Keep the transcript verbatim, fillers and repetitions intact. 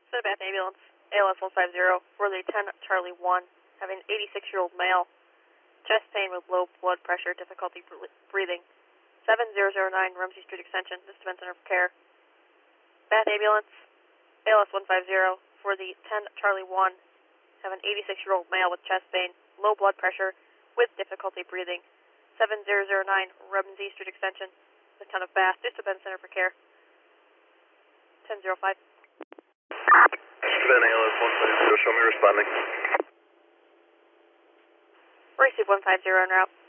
Center Bath Ambulance, A L S one five zero, for the ten Charlie one, having an eighty-six-year-old male, chest pain with low blood pressure, difficulty breathing. seven zero zero nine Rumsey Street Extension, Vista Center for care. Bath Ambulance, A L S one five zero, for the ten Charlie one, have an eighty-six-year-old male with chest pain, low blood pressure, with difficulty breathing. seven zero zero nine Rumsey Street Extension, the town of Bath, Vista Center for care. ten zero five. Van A L S one five zero, show me responding. Receive one five zero en route.